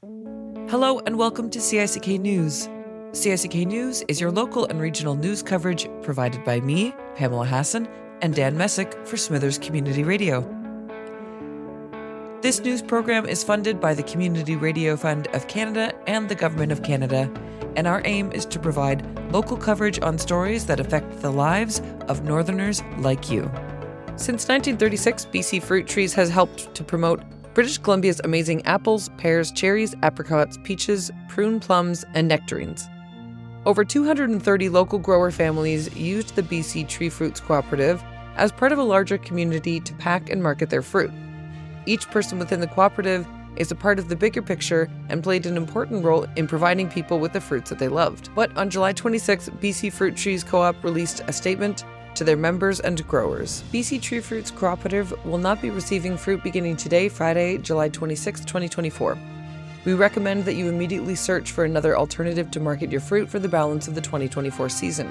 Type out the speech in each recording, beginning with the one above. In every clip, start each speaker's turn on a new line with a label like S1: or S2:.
S1: Hello and welcome to CICK News. CICK News is your local and regional news coverage provided by me, Pamela Hassan, and Dan Messick for Smithers Community Radio. This news program is funded by the Community Radio Fund of Canada and the Government of Canada, and our aim is to provide local coverage on stories that affect the lives of Northerners like you. Since 1936, BC Fruit Trees has helped to promote British Columbia's amazing apples, pears, cherries, apricots, peaches, prune plums, and nectarines. Over 230 local grower families used the BC Tree Fruits Cooperative as part of a larger community to pack and market their fruit. Each person within the cooperative is a part of the bigger picture and played an important role in providing people with the fruits that they loved. But on July 26, BC Fruit Trees Co-op released a statement to their members and growers. BC Tree Fruits Cooperative will not be receiving fruit beginning today, Friday, July 26, 2024. We recommend that you immediately search for another alternative to market your fruit for the balance of the 2024 season.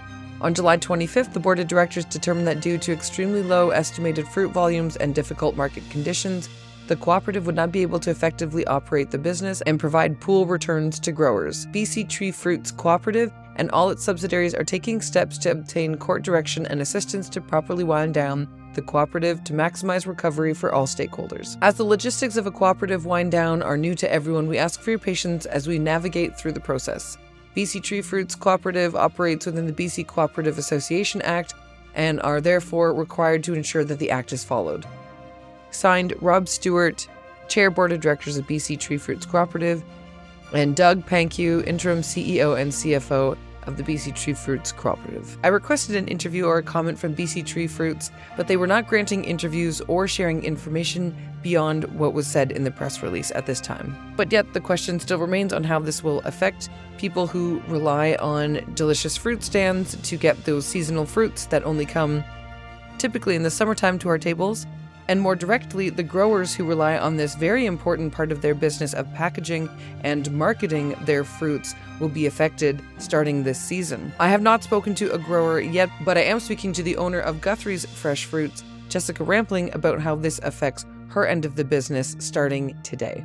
S1: On July 25th, the Board of Directors determined that due to extremely low estimated fruit volumes and difficult market conditions, the cooperative would not be able to effectively operate the business and provide pool returns to growers. BC Tree Fruits Cooperative and all its subsidiaries are taking steps to obtain court direction and assistance to properly wind down the cooperative to maximize recovery for all stakeholders. As the logistics of a cooperative wind down are new to everyone, we ask for your patience as we navigate through the process. BC Tree Fruits Cooperative operates within the BC Cooperative Association Act and are therefore required to ensure that the Act is followed. Signed, Rob Stewart, Chair Board of Directors of BC Tree Fruits Cooperative, and Doug Pankew, Interim CEO and CFO of the BC Tree Fruits Cooperative. I requested an interview or a comment from BC Tree Fruits, but they were not granting interviews or sharing information beyond what was said in the press release at this time. But yet the question still remains on how this will affect people who rely on delicious fruit stands to get those seasonal fruits that only come typically in the summertime to our tables, and more directly, the growers who rely on this very important part of their business of packaging and marketing their fruits will be affected starting this season. I have not spoken to a grower yet, but I am speaking to the owner of Guthrie's Fresh Fruits, Jessica Rampling, about how this affects her end of the business starting today.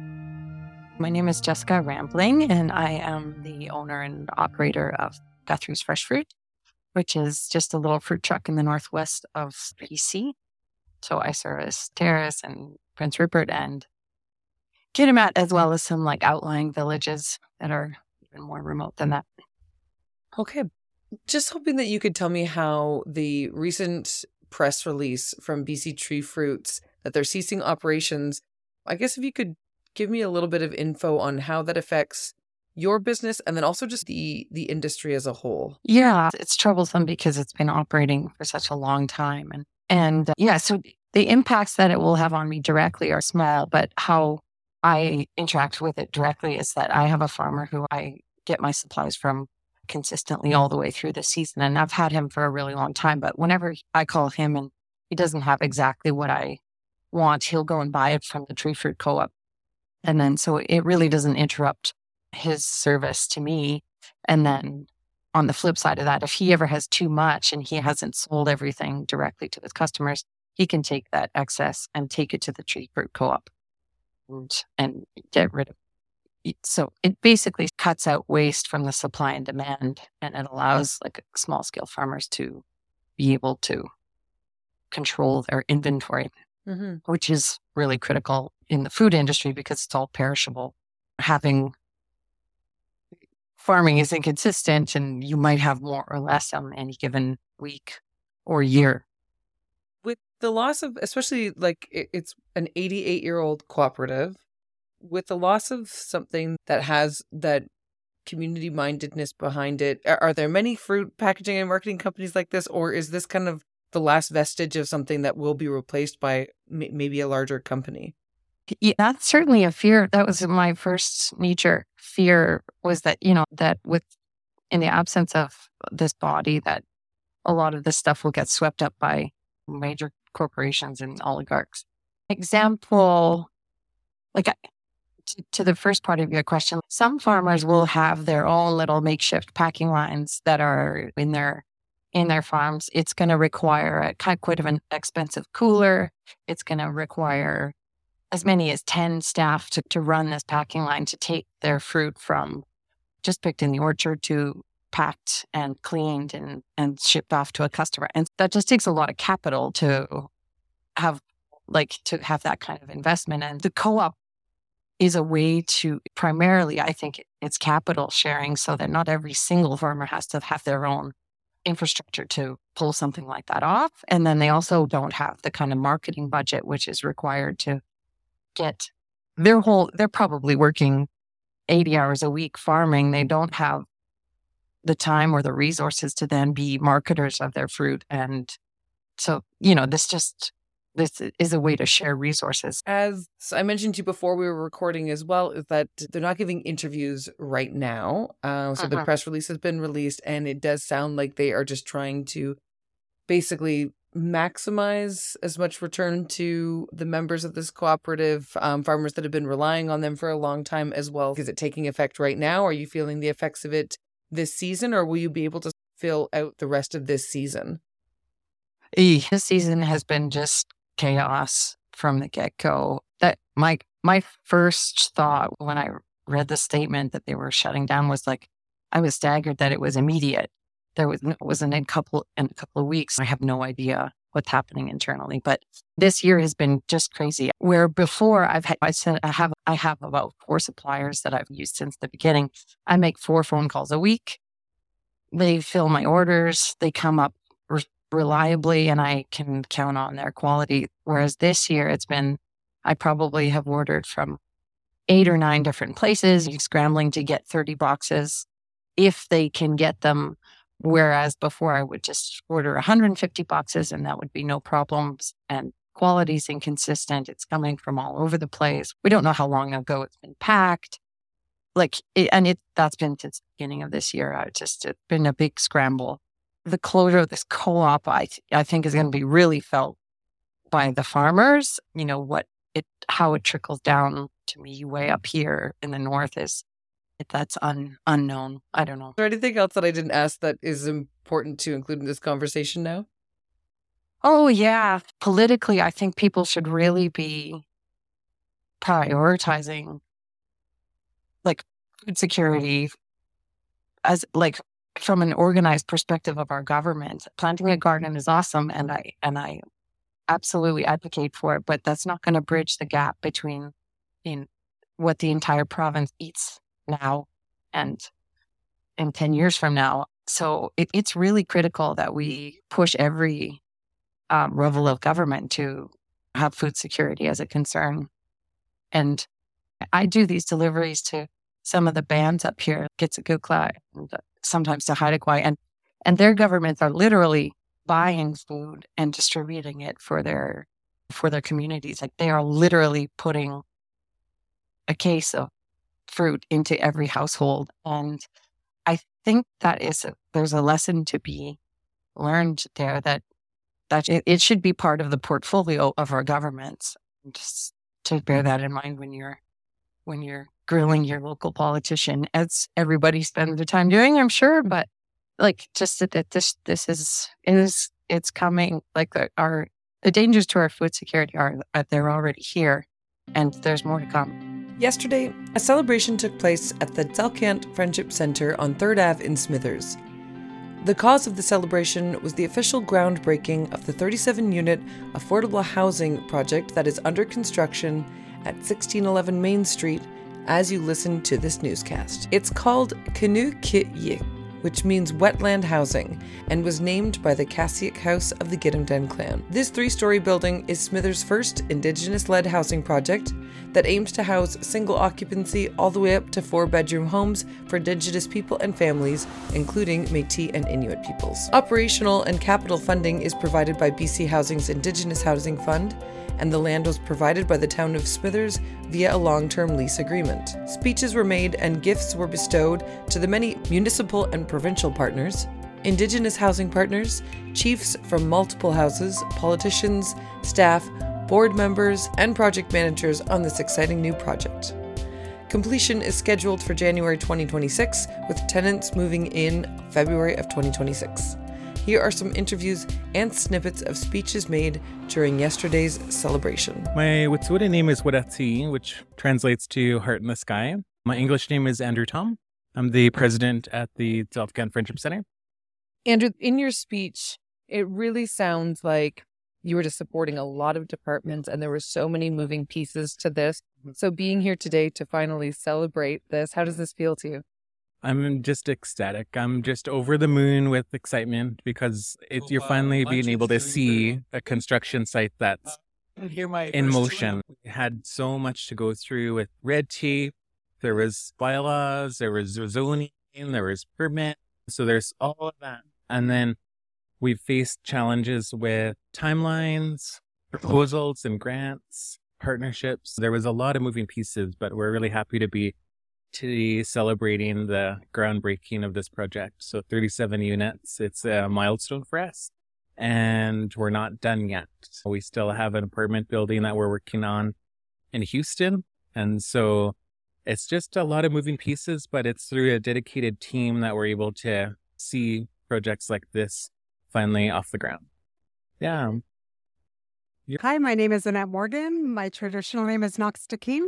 S2: My name is Jessica Rampling, and I am the owner and operator of Guthrie's Fresh Fruit, which is just a little fruit truck in the northwest of BC. So I service Terrace and Prince Rupert and Kitimat, as well as some outlying villages that are even more remote than that.
S1: Okay. Just hoping that you could tell me how the recent press release from BC Tree Fruits that they're ceasing operations, I guess if you could give me a little bit of info on how that affects your business and then also just the industry as a whole.
S2: Yeah, it's troublesome because it's been operating for such a long time. And so the impacts that it will have on me directly are small, but how I interact with it directly is that I have a farmer who I get my supplies from consistently all the way through the season. And I've had him for a really long time, but whenever I call him and he doesn't have exactly what I want, he'll go and buy it from the Tree Fruit Co-op. And then so it really doesn't interrupt his service to me. And then on the flip side of that, if he ever has too much and he hasn't sold everything directly to his customers, he can take that excess and take it to the Tree Fruit Co-op and get rid of it. So it basically cuts out waste from the supply and demand, and it allows small scale farmers to be able to control their inventory, which is really critical in the food industry because it's all perishable. Farming is inconsistent and you might have more or less on any given week or year.
S1: With the loss of, especially it's an 88-year-old cooperative, with the loss of something that has that community mindedness behind it, are there many fruit packaging and marketing companies like this, or is this kind of the last vestige of something that will be replaced by maybe a larger company?
S2: Yeah, that's certainly a fear. That was my first knee-jerk fear, was that, that in the absence of this body, that a lot of this stuff will get swept up by major corporations and oligarchs. Example, to the firit part of your question, some farmers will have their own little makeshift packing lines that are in their farms. It's going to require quite of an expensive cooler. It's going to require as many as 10 staff to run this packing line, to take their fruit from just picked in the orchard to packed and cleaned and shipped off to a customer. And that just takes a lot of capital to have that kind of investment. And the co-op is a way to primarily, I think it's capital sharing, so that not every single farmer has to have their own infrastructure to pull something like that off. And then they also don't have the kind of marketing budget which is required to get they're probably working 80 hours a week farming. They don't have the time or the resources to then be marketers of their fruit. And so, this is a way to share resources.
S1: As I mentioned to you before we were recording as well, is that they're not giving interviews right now. So the press release has been released, and it does sound like they are just trying to basically maximize as much return to the members of this cooperative, farmers that have been relying on them for a long time as well. Is it taking effect right now? Are you feeling the effects of it this season, or will you be able to fill out the rest of this season?
S2: This season has been just chaos from the get-go. That my first thought when I read the statement that they were shutting down was like, I was staggered that it was immediate. It wasn't in a couple of weeks. I have no idea what's happening internally, but this year has been just crazy. Where before I have about 4 suppliers that I've used since the beginning. I make 4 phone calls a week. They fill my orders. They come up reliably, and I can count on their quality. Whereas this year I probably have ordered from 8 or 9 different places, scrambling to get 30 boxes if they can get them. Whereas before I would just order 150 boxes and that would be no problems. And quality is inconsistent. It's coming from all over the place. We don't know how long ago it's been packed. That's been since the beginning of this year. It's been a big scramble. The closure of this co-op, I think, is going to be really felt by the farmers. How it trickles down to me way up here in the north that's unknown. I don't know.
S1: Is there anything else that I didn't ask that is important to include in this conversation now?
S2: Oh, yeah. Politically, I think people should really be prioritizing food security as from an organized perspective of our government. Planting a garden is awesome, and I absolutely advocate for it, but that's not going to bridge the gap between what the entire province eats now and 10 years from now. So it's really critical that we push every level of government to have food security as a concern. And I do these deliveries to some of the bands up here, Kitsakukla, and sometimes to Haida Gwaii, and their governments are literally buying food and distributing it for their communities. They are literally putting a case of fruit into every household. And I think that there's a lesson to be learned there that it should be part of the portfolio of our governments. Just to bear that in mind when you're grilling your local politician, as everybody spends their time doing, I'm sure. But just that this is coming. The dangers to our food security they're already here, and there's more to come.
S1: Yesterday, a celebration took place at the Delcant Friendship Centre on 3rd Ave in Smithers. The cause of the celebration was the official groundbreaking of the 37-unit affordable housing project that is under construction at 1611 Main Street as you listen to this newscast. It's called Kinu-Kit-Yik, which means wetland housing, and was named by the Kassiak House of the Gitumden clan. This 3-story building is Smithers' first Indigenous-led housing project that aims to house single occupancy all the way up to 4-bedroom homes for Indigenous people and families, including Métis and Inuit peoples. Operational and capital funding is provided by BC Housing's Indigenous Housing Fund, and the land was provided by the town of Smithers via a long-term lease agreement. Speeches were made and gifts were bestowed to the many municipal and provincial partners, Indigenous housing partners, chiefs from multiple houses, politicians, staff, board members, and project managers on this exciting new project. Completion is scheduled for January 2026, with tenants moving in February of 2026. here are some interviews and snippets of speeches made during yesterday's celebration.
S3: My Wet'suwet'en name is Wadati, which translates to Heart in the Sky. My English name is Andrew Tom. I'm the president at the Tz'aalkan Friendship Center.
S1: Andrew, in your speech, it really sounds like you were just supporting a lot of departments and there were so many moving pieces to this. So being here today to finally celebrate this, how does this feel to you?
S3: I'm just ecstatic. I'm just over the moon with excitement because you're finally being able to see a construction site that's in motion. We had so much to go through with red tape. There was bylaws, there was zoning, there was permit. So there's all of that. And then we've faced challenges with timelines, proposals and grants, partnerships. There was a lot of moving pieces, but we're really happy to be today celebrating the groundbreaking of this project. So 37 units, it's a milestone for us. And we're not done yet. We still have an apartment building that we're working on in Houston. And so it's just a lot of moving pieces, but it's through a dedicated team that we're able to see projects like this finally off the ground. Yeah.
S4: Hi, my name is Annette Morgan. My traditional name is Knox Takeen.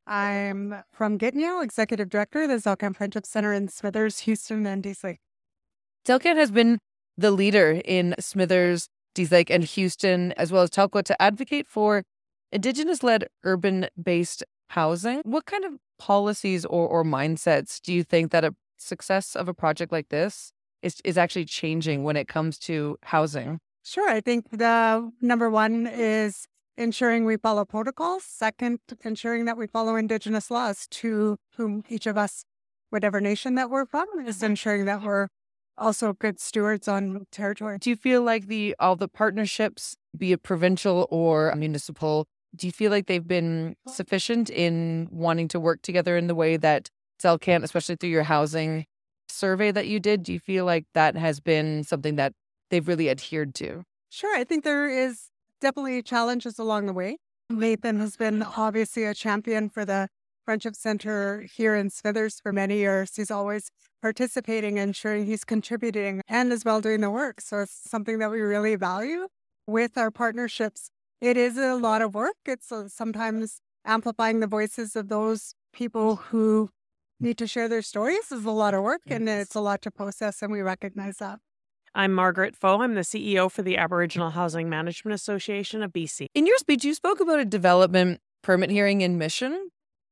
S4: I'm from Gitnell, Executive Director of the Tz'aalkan Friendship Center in Smithers, Houston, and Dease Lake.
S1: Tz'aalkan has been the leader in Smithers, Dease Lake, and Houston, as well as Telkwa, to advocate for Indigenous-led urban-based housing. What kind of policies or mindsets do you think that a success of a project like this is actually changing when it comes to housing?
S4: Sure. I think the number one is ensuring we follow protocols. Second, ensuring that we follow Indigenous laws, to whom each of us, whatever nation that we're from, is ensuring that we're also good stewards on territory.
S1: Do you feel like all the partnerships, be it provincial or municipal, do you feel like they've been sufficient in wanting to work together in the way that Tz'aalkan, especially through your housing survey that you did, do you feel like that has been something that they've really adhered to?
S4: Sure. I think there is definitely challenges along the way. Nathan has been obviously a champion for the Friendship Center here in Smithers for many years. He's always participating, ensuring he's contributing and as well doing the work. So it's something that we really value with our partnerships. It is a lot of work. It's sometimes amplifying the voices of those people who need to share their stories is a lot of work, and it's a lot to process, and we recognize that.
S5: I'm Margaret Foe. I'm the CEO for the Aboriginal Housing Management Association of BC.
S1: In your speech, you spoke about a development permit hearing in Mission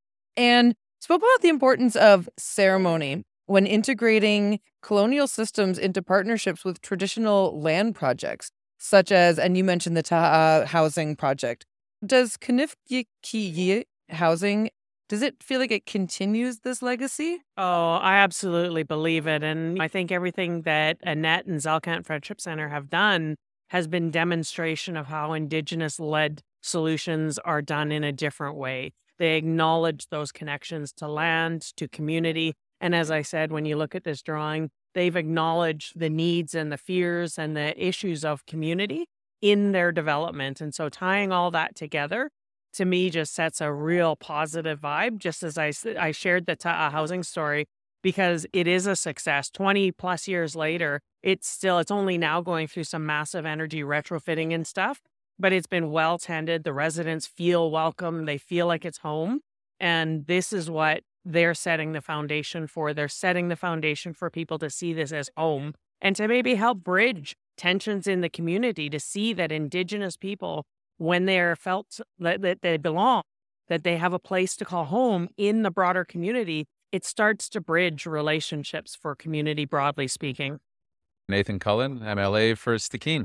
S1: and spoke about the importance of ceremony when integrating colonial systems into partnerships with traditional land projects, such as, and you mentioned the Ta'a housing project. Does Kanien'kehá:ka housing, does it feel like it continues this legacy?
S5: Oh, I absolutely believe it. And I think everything that Annette and Tz'aalkan Friendship Center have done has been demonstration of how Indigenous-led solutions are done in a different way. They acknowledge those connections to land, to community. And as I said, when you look at this drawing, they've acknowledged the needs and the fears and the issues of community in their development. And so tying all that together, to me, just sets a real positive vibe, just as I shared the Ta'a housing story, because it is a success. 20 plus years later, it's only now going through some massive energy retrofitting and stuff, but it's been well tended. The residents feel welcome. They feel like it's home. And this is what they're setting the foundation for. They're setting the foundation for people to see this as home and to maybe help bridge tensions in the community, to see that Indigenous people, when they're felt that they belong, that they have a place to call home in the broader community, it starts to bridge relationships for community, broadly speaking.
S6: Nathan Cullen, MLA for Stikeen.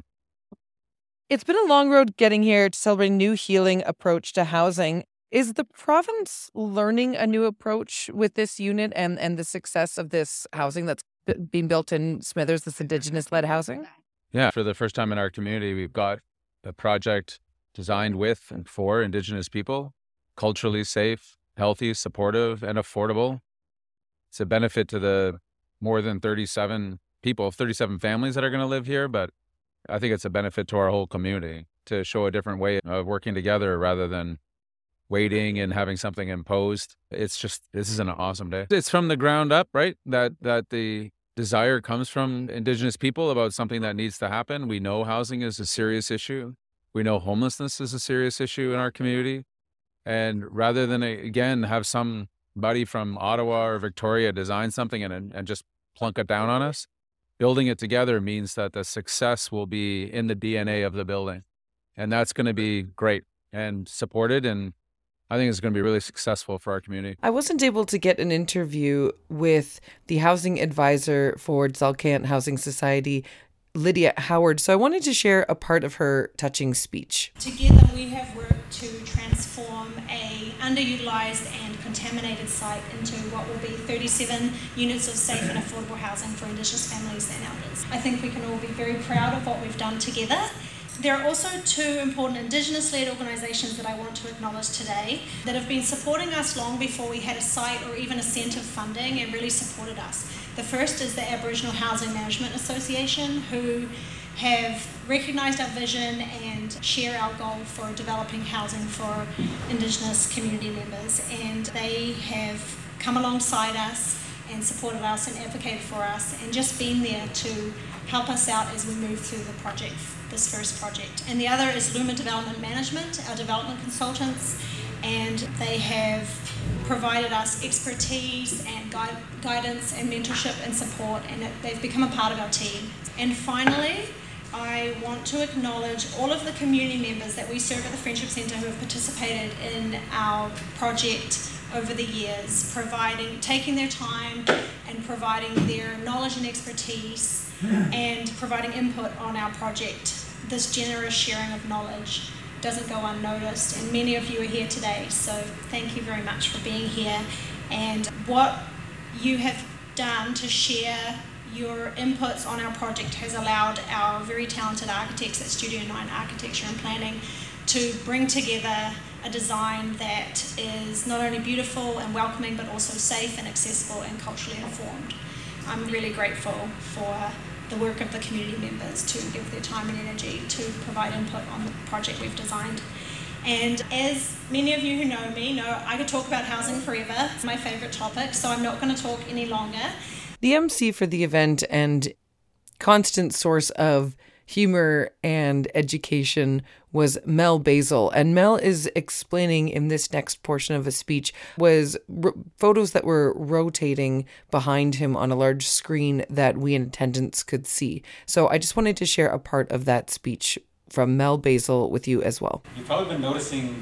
S1: It's been a long road getting here to celebrate a new healing approach to housing. Is the province learning a new approach with this unit and the success of this housing that's being built in Smithers, this Indigenous-led housing?
S6: Yeah, for the first time in our community, we've got a project designed with and for Indigenous people, culturally safe, healthy, supportive, and affordable. It's a benefit to the more than 37 families that are going to live here, but I think it's a benefit to our whole community to show a different way of working together rather than waiting and having something imposed. This is an awesome day. It's from the ground up, right? That the desire comes from Indigenous people about something that needs to happen. We know housing is a serious issue. We know homelessness is a serious issue in our community. And rather than, again, have somebody from Ottawa or Victoria design something and just plunk it down on us, building it together means that the success will be in the DNA of the building. And that's going to be great and supported. And I think it's going to be really successful for our community.
S1: I wasn't able to get an interview with the housing advisor for Tzalkant Housing Society, Lydia Howard, so I wanted to share a part of her touching speech.
S7: Together we have worked to transform a underutilised and contaminated site into what will be 37 units of safe and affordable housing for Indigenous families and elders. I think we can all be very proud of what we've done together. There are also two important Indigenous-led organisations that I want to acknowledge today that have been supporting us long before we had a site or even a centre of funding and really supported us. The first is the Aboriginal Housing Management Association, who have recognised our vision and share our goal for developing housing for Indigenous community members. And they have come alongside us and supported us and advocated for us and just been there to help us out as we move through the project, this first project. And the other is Luma Development Management, our development consultants, and they have provided us expertise and guidance and mentorship and support, and they've become a part of our team. And finally, I want to acknowledge all of the community members that we serve at the Friendship Centre who have participated in our project over the years, taking their time and providing their knowledge and expertise and providing input on our project. This generous sharing of knowledge doesn't go unnoticed, and many of you are here today, so thank you very much for being here. And what you have done to share your inputs on our project has allowed our very talented architects at Studio 9 Architecture and Planning to bring together a design that is not only beautiful and welcoming, but also safe and accessible and culturally informed. I'm really grateful for the work of the community members to give their time and energy to provide input on the project we've designed. And as many of you who know me know, I could talk about housing forever. It's my favourite topic, so I'm not going to talk any longer.
S1: The MC for the event and constant source of humor and education was Mel Basil. And Mel is explaining in this next portion of a speech was photos that were rotating behind him on a large screen that we in attendance could see. So I just wanted to share a part of that speech from Mel Basil with you as well.
S8: You've probably been noticing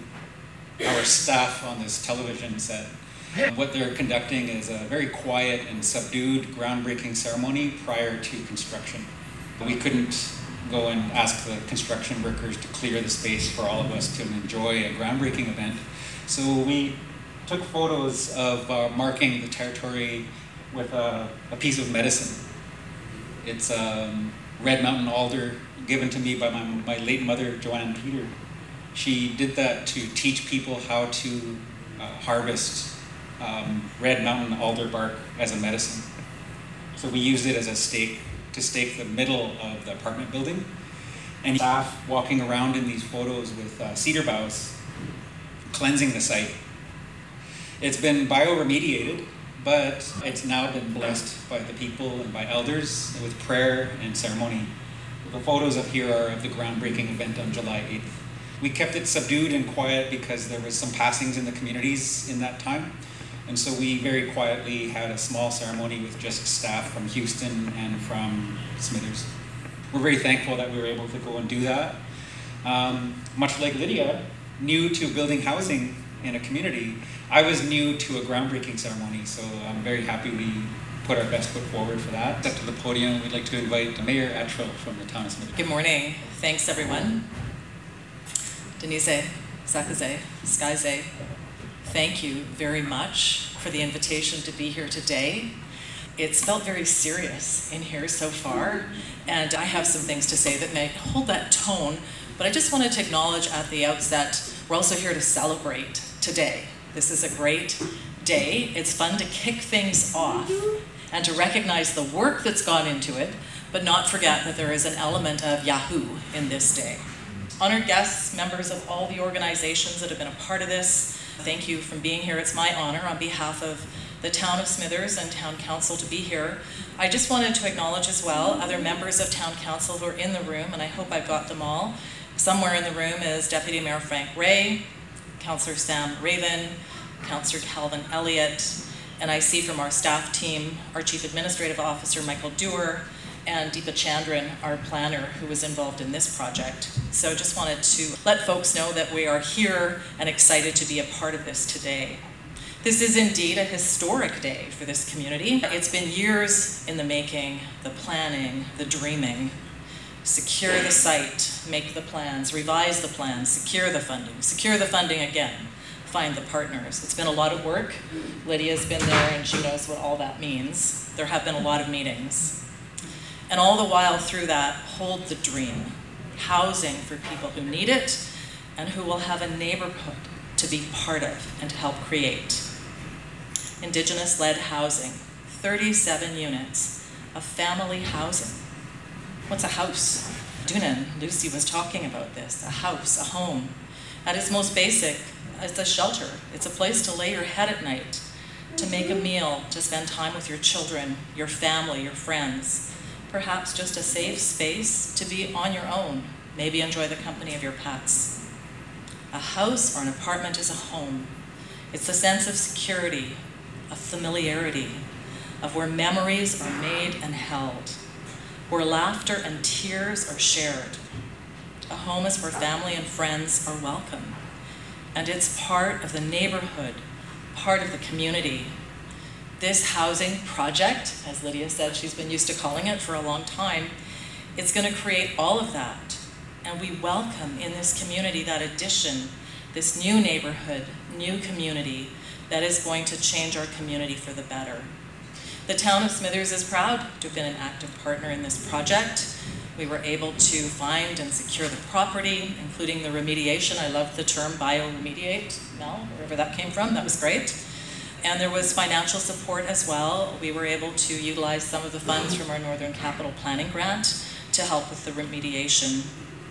S8: our staff on this television set. What they're conducting is a very quiet and subdued groundbreaking ceremony prior to construction. We couldn't go and ask the construction workers to clear the space for all of us to enjoy a groundbreaking event. So we took photos of marking the territory with a piece of medicine. It's red mountain alder given to me by my late mother, Joanne Peter. She did that to teach people how to harvest red mountain alder bark as a medicine. So we used it as a stake to stake the middle of the apartment building. And staff walking around in these photos with cedar boughs, cleansing the site. It's been bioremediated, but it's now been blessed by the people and by elders with prayer and ceremony. The photos up here are of the groundbreaking event on July 8th. We kept it subdued and quiet because there was some passings in the communities in that time. And so we very quietly had a small ceremony with just staff from Houston and from Smithers. We're very thankful that we were able to go and do that. Much like Lydia, new to building housing in a community, I was new to a groundbreaking ceremony, so I'm very happy we put our best foot forward for that. Up to the podium, we'd like to invite Mayor Attrill from the town of Smithers.
S9: Good morning. Thanks, everyone. Denise, Sakaze, Skyze, thank you very much for the invitation to be here today. It's felt very serious in here so far, and I have some things to say that may hold that tone, but I just wanted to acknowledge at the outset, we're also here to celebrate today. This is a great day. It's fun to kick things off and to recognize the work that's gone into it, but not forget that there is an element of Yahoo in this day. Honored guests, members of all the organizations that have been a part of this, thank you for being here. It's my honor on behalf of the Town of Smithers and Town Council to be here. I just wanted to acknowledge as well other members of Town Council who are in the room, and I hope I've got them all. Somewhere in the room is Deputy Mayor Frank Ray, Councillor Sam Raven, Councillor Calvin Elliott, and I see from our staff team, our Chief Administrative Officer, Michael Dewar, and Deepa Chandran, our planner, who was involved in this project. So just wanted to let folks know that we are here and excited to be a part of this today. This is indeed a historic day for this community. It's been years in the making, the planning, the dreaming. Secure the site, make the plans, revise the plans, secure the funding again, find the partners. It's been a lot of work. Lydia's been there and she knows what all that means. There have been a lot of meetings. And all the while through that, hold the dream. Housing for people who need it and who will have a neighborhood to be part of and to help create. Indigenous-led housing, 37 units of family housing. What's a house? Dunan, Lucy was talking about this. A house, a home. At its most basic, it's a shelter. It's a place to lay your head at night, to make a meal, to spend time with your children, your family, your friends. Perhaps just a safe space to be on your own, maybe enjoy the company of your pets. A house or an apartment is a home. It's the sense of security, of familiarity, of where memories are made and held, where laughter and tears are shared. A home is where family and friends are welcome, and it's part of the neighborhood, part of the community. This housing project, as Lydia said, she's been used to calling it for a long time, it's going to create all of that. And we welcome in this community that addition, this new neighborhood, new community that is going to change our community for the better. The Town of Smithers is proud to have been an active partner in this project. We were able to find and secure the property, including the remediation. I love the term bioremediate, Mel, wherever that came from, that was great. And there was financial support as well. We were able to utilize some of the funds from our Northern Capital Planning Grant to help with the remediation.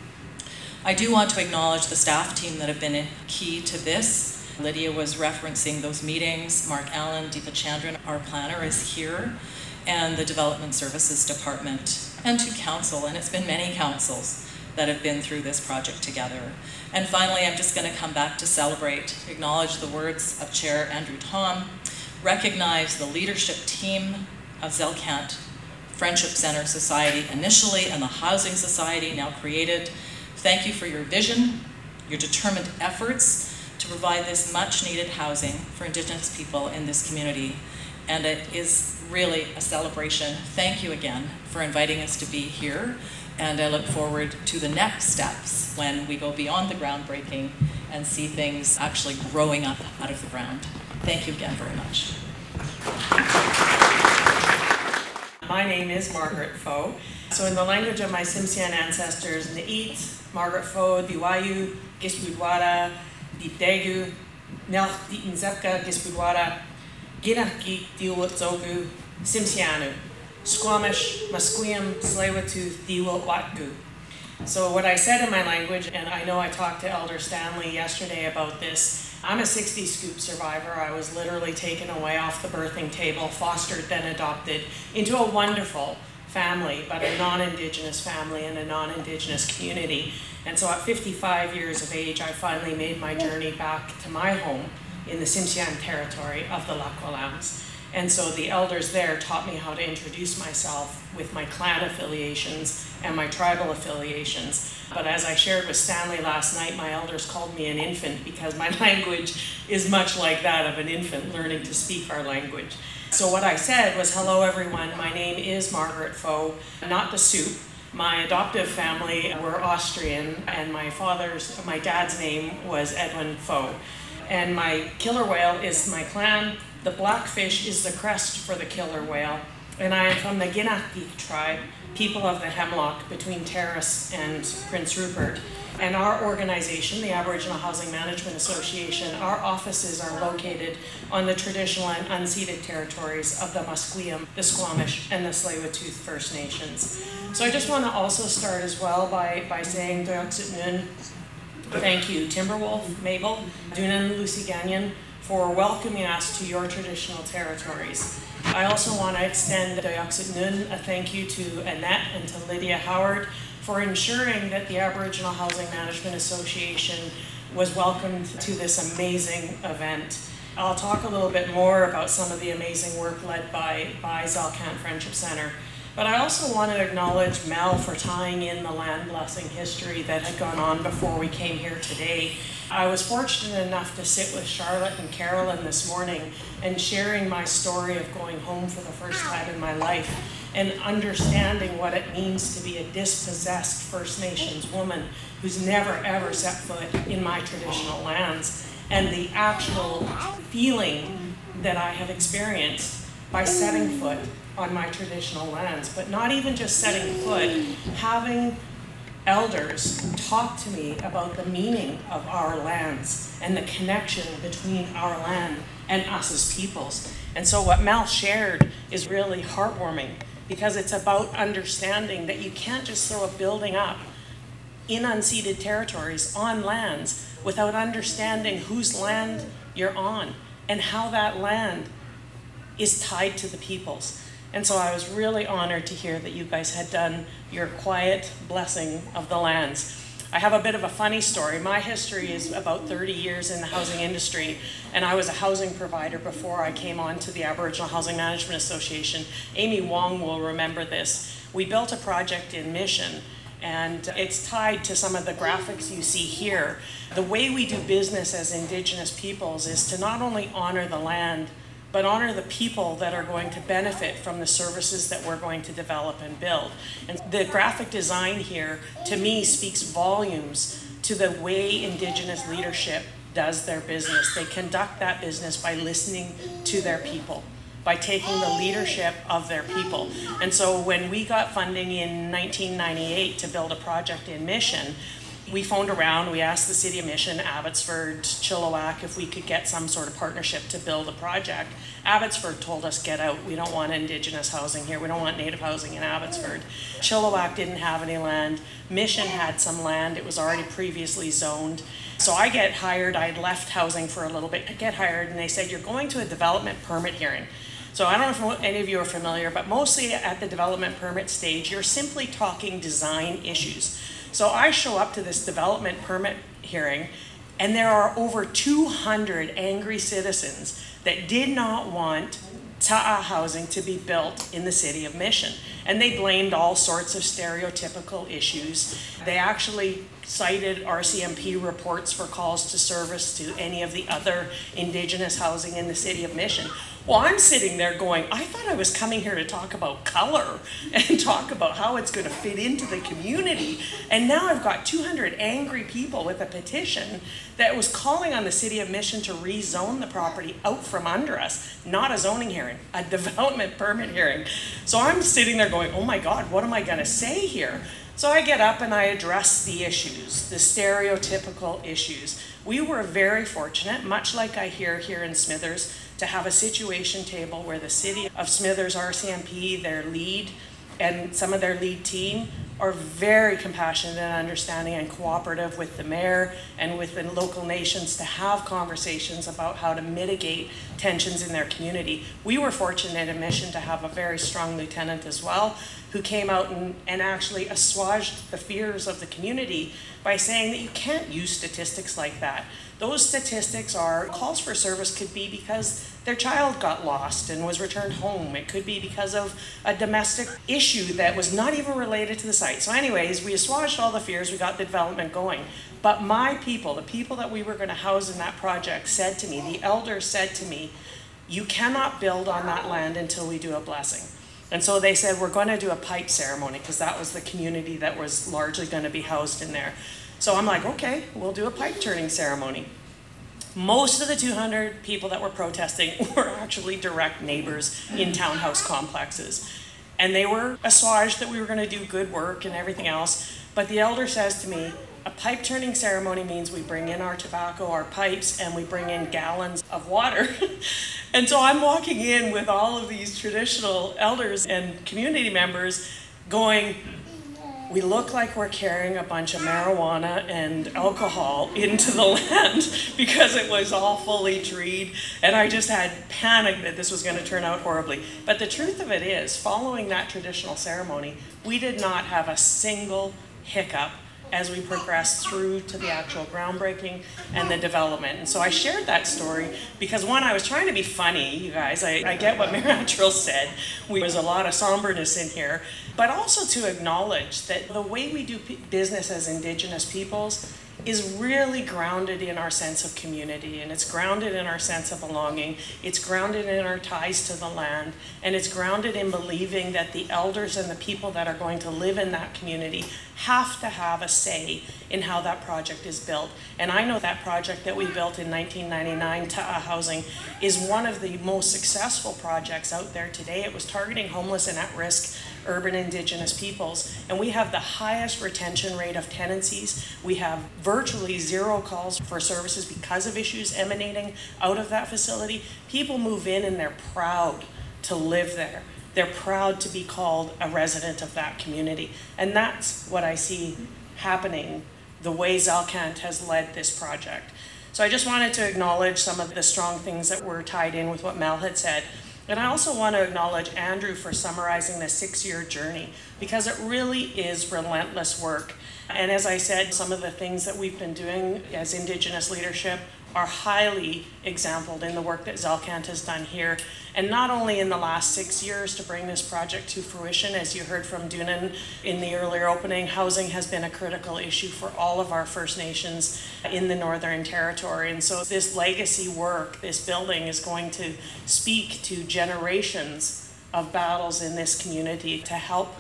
S9: I do want to acknowledge the staff team that have been key to this. Lydia was referencing those meetings. Mark Allen, Deepa Chandran, our planner, is here, and the Development Services Department, and to council, and it's been many councils that have been through this project together. And finally, I'm just going to come back to celebrate, acknowledge the words of Chair Andrew Tom, recognize the leadership team of Zelkant Friendship Center Society initially, and the Housing Society now created. Thank you for your vision, your determined efforts to provide this much needed housing for Indigenous people in this community. And it is really a celebration. Thank you again for inviting us to be here. And I look forward to the next steps when we go beyond the groundbreaking and see things actually growing up out of the ground. Thank you again very much.
S5: My name is Margaret Foe. So in the language of my Tsimshian ancestors, N'it, Margaret Foe, Diwayu, Gisbudwara, Ditegu, Nelch Ditinzepka, Gisbudwara, Ginaki, Diwotzogu, Tsimshianu, Squamish, Musqueam, Tsleil-Waututh, Diwotwatgu. So what I said in my language, and I know I talked to Elder Stanley yesterday about this, I'm a 60 scoop survivor. I was literally taken away off the birthing table, fostered, then adopted into a wonderful family, but a non-Indigenous family and a non-Indigenous community. And so at 55 years of age, I finally made my journey back to my home in the Tsimshian territory of the Lakwalams. And so the elders there taught me how to introduce myself with my clan affiliations and my tribal affiliations. But as I shared with Stanley last night, my elders called me an infant because my language is much like that of an infant learning to speak our language. So what I said was, hello everyone, my name is Margaret Foe, not the soup. My adoptive family were Austrian, and my dad's name was Edwin Foe. And my killer whale is my clan. The blackfish is the crest for the killer whale. And I am from the Ginaki tribe, people of the Hemlock between Terrace and Prince Rupert. And our organization, the Aboriginal Housing Management Association, our offices are located on the traditional and unceded territories of the Musqueam, the Squamish, and the Tsleil-Waututh First Nations. So I just want to also start as well by saying Doyaksut Nun, thank you, Timberwolf, Mabel, Dunan, Lucy Gagnon, for welcoming us to your traditional territories. I also want to extend a thank you to Annette and to Lydia Howard for ensuring that the Aboriginal Housing Management Association was welcomed to this amazing event. I'll talk a little bit more about some of the amazing work led by Zalcant Friendship Centre. But I also want to acknowledge Mel for tying in the land blessing history that had gone on before we came here today. I was fortunate enough to sit with Charlotte and Carolyn this morning and sharing my story of going home for the first time in my life and understanding what it means to be a dispossessed First Nations woman who's never ever set foot in my traditional lands, and the actual feeling that I have experienced by setting foot on my traditional lands. But not even just setting foot, having elders talk to me about the meaning of our lands and the connection between our land and us as peoples. And so what Mel shared is really heartwarming, because it's about understanding that you can't just throw a building up in unceded territories on lands without understanding whose land you're on and how that land is tied to the peoples. And so I was really honored to hear that you guys had done your quiet blessing of the lands. I have a bit of a funny story. My history is about 30 years in the housing industry, and I was a housing provider before I came on to the Aboriginal Housing Management Association. Amy Wong will remember this. We built a project in Mission, and it's tied to some of the graphics you see here. The way we do business as Indigenous peoples is to not only honor the land, but honor the people that are going to benefit from the services that we're going to develop and build. And the graphic design here, to me, speaks volumes to the way Indigenous leadership does their business. They conduct that business by listening to their people, by taking the leadership of their people. And so when we got funding in 1998 to build a project in Mission, we phoned around, we asked the City of Mission, Abbotsford, Chilliwack, if we could get some sort of partnership to build a project. Abbotsford told us, get out, we don't want Indigenous housing here, we don't want Native housing in Abbotsford. Chilliwack didn't have any land, Mission had some land, it was already previously zoned. So I get hired, I'd left housing for a little bit, I get hired, and they said, you're going to a development permit hearing. So I don't know if any of you are familiar, but mostly at the development permit stage, you're simply talking design issues. So I show up to this development permit hearing, and there are over 200 angry citizens that did not want ta'a housing to be built in the City of Mission. And they blamed all sorts of stereotypical issues. They actually cited RCMP reports for calls to service to any of the other Indigenous housing in the City of Mission. Well, I'm sitting there going, I thought I was coming here to talk about color and talk about how it's going to fit into the community. And now I've got 200 angry people with a petition that was calling on the City of Mission to rezone the property out from under us. Not a zoning hearing, a development permit hearing. So I'm sitting there going, oh my God, what am I going to say here? So I get up and I address the issues, the stereotypical issues. We were very fortunate, much like I hear here in Smithers, to have a situation table where the City of Smithers RCMP, their lead, and some of their lead team are very compassionate and understanding and cooperative with the mayor and with the local nations to have conversations about how to mitigate tensions in their community. We were fortunate in Mission to have a very strong lieutenant as well, who came out and actually assuaged the fears of the community by saying that you can't use statistics like that. Those statistics are calls for service could be because their child got lost and was returned home. It could be because of a domestic issue that was not even related to the site. So anyways, we assuaged all the fears, we got the development going. But my people, the people that we were going to house in that project said to me, the elders said to me, you cannot build on that land until we do a blessing. And so they said, we're going to do a pipe ceremony because that was the community that was largely going to be housed in there. So I'm like, okay, we'll do a pipe turning ceremony. Most of the 200 people that were protesting were actually direct neighbors in townhouse complexes. And they were assuaged that we were going to do good work and everything else. But the elder says to me, a pipe turning ceremony means we bring in our tobacco, our pipes, and we bring in gallons of water. And so I'm walking in with all of these traditional elders and community members going, we look like we're carrying a bunch of marijuana and alcohol into the land because it was all fully treed. And I just had panic that this was going to turn out horribly. But the truth of it is, following that traditional ceremony, we did not have a single hiccup as we progressed through to the actual groundbreaking and the development. And so I shared that story because, one, I was trying to be funny, you guys. I get what Mayor Attrill said. There's a lot of somberness in here, but also to acknowledge that the way we do business as Indigenous peoples is really grounded in our sense of community, and it's grounded in our sense of belonging. It's grounded in our ties to the land, and it's grounded in believing that the elders and the people that are going to live in that community have to have a say in how that project is built. And I know that project that we built in 1999, Ta'a Housing, is one of the most successful projects out there today. It was targeting homeless and at-risk urban Indigenous peoples, and we have the highest retention rate of tenancies. We have virtually zero calls for services because of issues emanating out of that facility. People move in and they're proud to live there. They're proud to be called a resident of that community. And that's what I see happening the way Zalkant has led this project. So I just wanted to acknowledge some of the strong things that were tied in with what Mel had said. And I also want to acknowledge Andrew for summarizing the 6-year journey, because it really is relentless work. And as I said, some of the things that we've been doing as Indigenous leadership are highly exampled in the work that Zalkant has done here. And not only in the last 6 years to bring this project to fruition, as you heard from Doonan in the earlier opening, housing has been a critical issue for all of our First Nations in the Northern Territory. And so this legacy work, this building, is going to speak to generations of battles in this community to help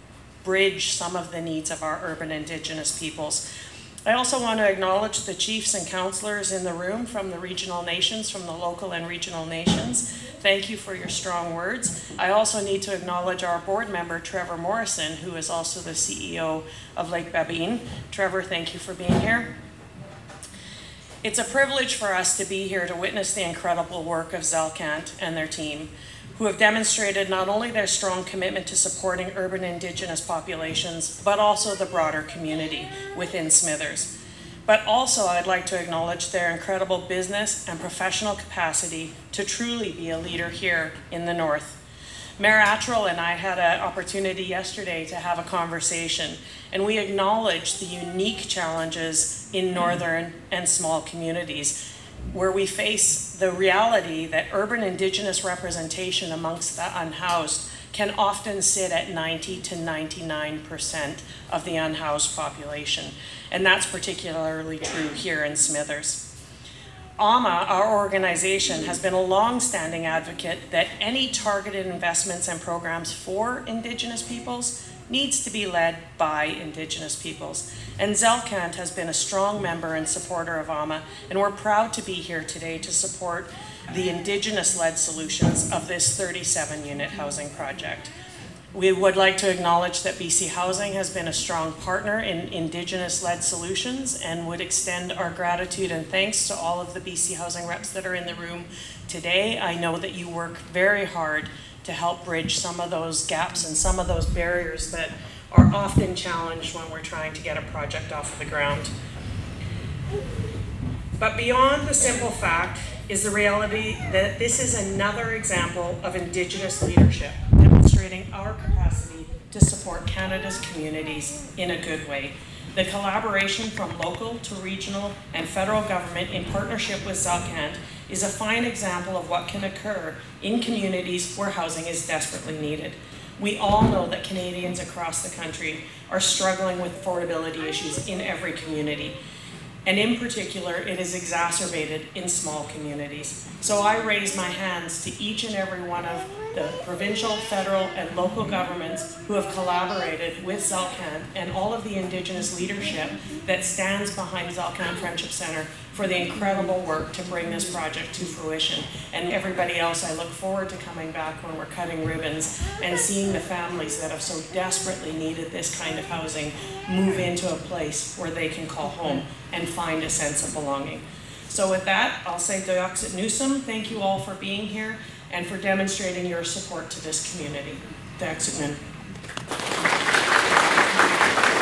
S5: bridge some of the needs of our urban Indigenous peoples. I also want to acknowledge the chiefs and councillors in the room from the regional nations, from the local and regional nations. Thank you for your strong words. I also need to acknowledge our board member, Trevor Morrison, who is also the CEO of Lake Babine. Trevor, thank you for being here. It's a privilege for us to be here to witness the incredible work of Zalkant and their team, who have demonstrated not only their strong commitment to supporting urban Indigenous populations, but also the broader community within Smithers. But also I'd like to acknowledge their incredible business and professional capacity to truly be a leader here in the North. Mayor Attrill and I had an opportunity yesterday to have a conversation, and we acknowledged the unique challenges in northern and small communities, where we face the reality that urban Indigenous representation amongst the unhoused can often sit at 90 to 99% of the unhoused population. And that's particularly true here in Smithers. AMA, our organization, has been a long-standing advocate that any targeted investments and programs for Indigenous peoples needs to be led by Indigenous peoples. And Zalkant has been a strong member and supporter of AMA, and we're proud to be here today to support the Indigenous-led solutions of this 37-unit housing project. We would like to acknowledge that BC Housing has been a strong partner in Indigenous-led solutions, and would extend our gratitude and thanks to all of the BC Housing reps that are in the room today. I know that you work very hard to help bridge some of those gaps and some of those barriers that are often challenged when we're trying to get a project off of the ground. But beyond the simple fact is the reality that this is another example of Indigenous leadership, demonstrating our capacity to support Canada's communities in a good way. The collaboration from local to regional and federal government in partnership with Zalkant is a fine example of what can occur in communities where housing is desperately needed. We all know that Canadians across the country are struggling with affordability issues in every community. And in particular, it is exacerbated in small communities. So I raise my hands to each and every one of the provincial, federal, and local governments who have collaborated with Zalkant and all of the Indigenous leadership that stands behind Zalkant Friendship Centre for the incredible work to bring this project to fruition. And everybody else, I look forward to coming back when we're cutting ribbons and seeing the families that have so desperately needed this kind of housing move into a place where they can call home and find a sense of belonging. So with that, I'll say Dioxit Newsom, thank you all for being here and for demonstrating your support to this community. Dioxit Newsom.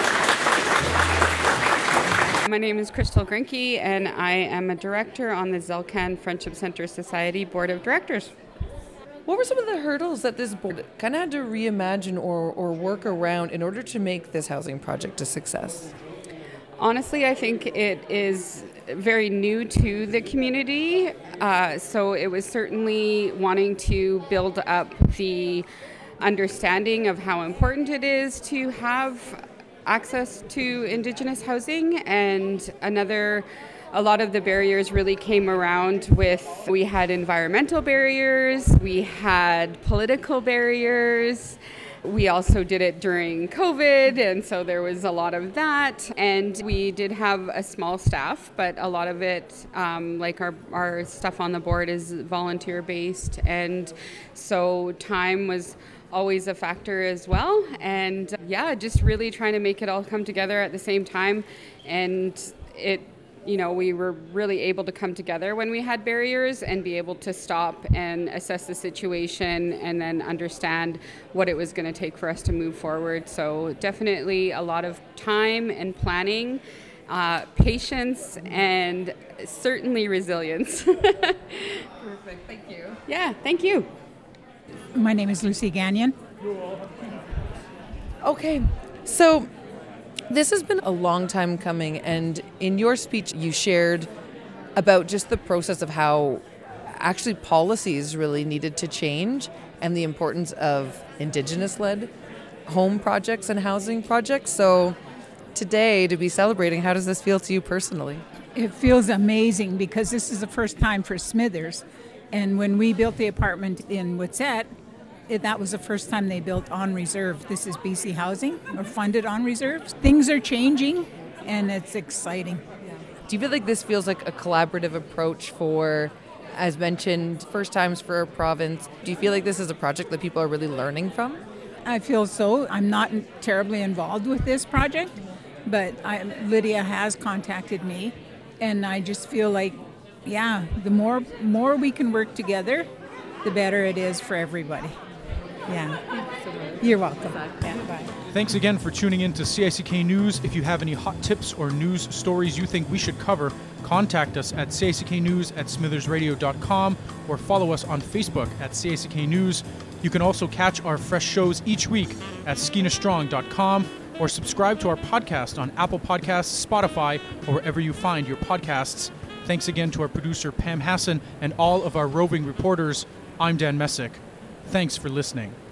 S10: My name is Crystal Grinke, and I am a director on the Zelcan Friendship Center Society Board of Directors.
S1: What were some of the hurdles that this board kind of had to reimagine or work around in order to make this housing project a success?
S10: Honestly, I think it is very new to the community, so it was certainly wanting to build up the understanding of how important it is to have access to Indigenous housing, and a lot of the barriers really came around we had environmental barriers, we had political barriers. We also did it during COVID, and so there was a lot of that. And we did have a small staff, but a lot of it, like our stuff on the board, is volunteer-based. And so time was always a factor as well. And just really trying to make it all come together at the same time. And we were really able to come together when we had barriers and be able to stop and assess the situation and then understand what it was going to take for us to move forward. So definitely a lot of time and planning, patience, and certainly resilience.
S11: Perfect. Thank you.
S10: Yeah, thank you.
S11: My name is Lucy Gagnon.
S1: Okay, so this has been a long time coming, and in your speech you shared about just the process of how actually policies really needed to change and the importance of Indigenous-led home projects and housing projects. So today, to be celebrating, how does this feel to you personally?
S11: It feels amazing because this is the first time for Smithers. And when we built the apartment in Whitsett, that was the first time they built on reserve. This is BC Housing, or funded on reserves. Things are changing, and it's exciting.
S1: Do you feel like this feels like a collaborative approach for, as mentioned, first times for a province? Do you feel like this is a project that people are really learning from?
S11: I feel so. I'm not terribly involved with this project, but Lydia has contacted me, and I just feel like, the more we can work together, the better it is for everybody. Yeah. You're welcome. Yeah, bye.
S12: Thanks again for tuning in to CICK News. If you have any hot tips or news stories you think we should cover, contact us at cicknews@smithersradio.com or follow us on Facebook at CICK News. You can also catch our fresh shows each week at skeenastrong.com or subscribe to our podcast on Apple Podcasts, Spotify, or wherever you find your podcasts. Thanks again to our producer Pam Hassan and all of our roving reporters. I'm Dan Messick. Thanks for listening.